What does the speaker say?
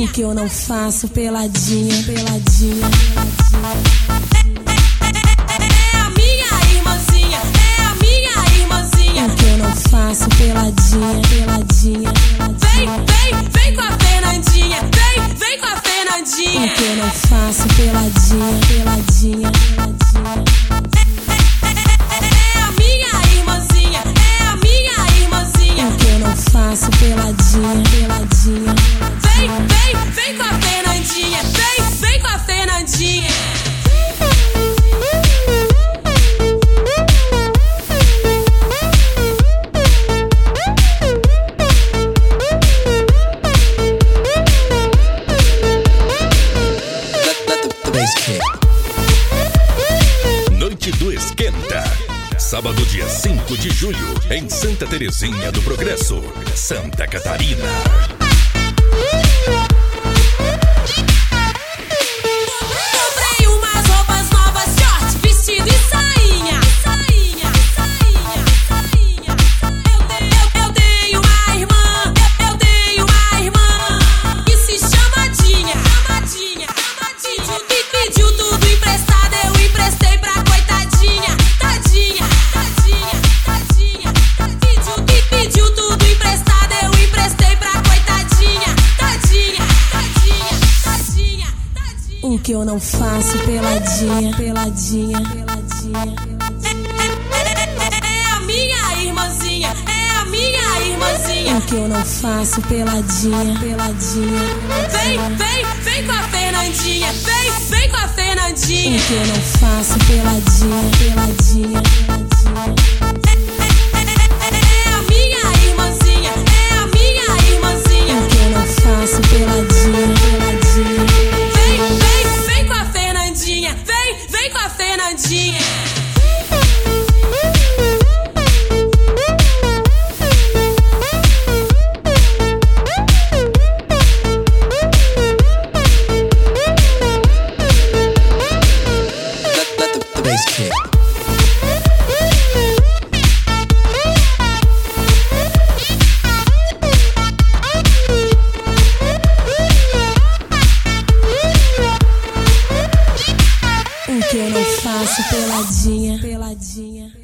que eu não faço peladinha, peladinha. É a minha irmãzinha, é a minha irmãzinha. O que eu não faço peladinha, peladinha. Vem com a Fernandinha, vem com a Fernandinha. O que eu não faço peladinha, peladinha. É a minha irmãzinha, é a minha irmãzinha. O que eu não faço peladinha, peladinha. Vem com a Fernandinha, vem com a Fernandinha. Noite do Esquenta. Sábado, dia 5 de julho, em Santa Terezinha do Progresso, Santa Catarina. Comprei umas roupas novas, short, vestido e sainha. Eu tenho uma irmã, que se chama Dinha. E pediu tudo emprestado, eu emprestei pra coitadinha. Tadinha. E pediu tudo emprestado, eu emprestei pra coitadinha. Tadinha. O que eu não faço peladinha, peladinha. É a minha irmãzinha, é a minha irmãzinha. O que eu não faço peladinha, peladinha. Vem com a Fernandinha, vem com a O Fernandinha. que eu não faço peladinha, peladinha. É a minha irmãzinha, é a minha irmãzinha. O que eu não faço peladinha, peladinha. Vem com a Fernandinha, vem com a Fernandinha. O que eu não faço peladinha, peladinha.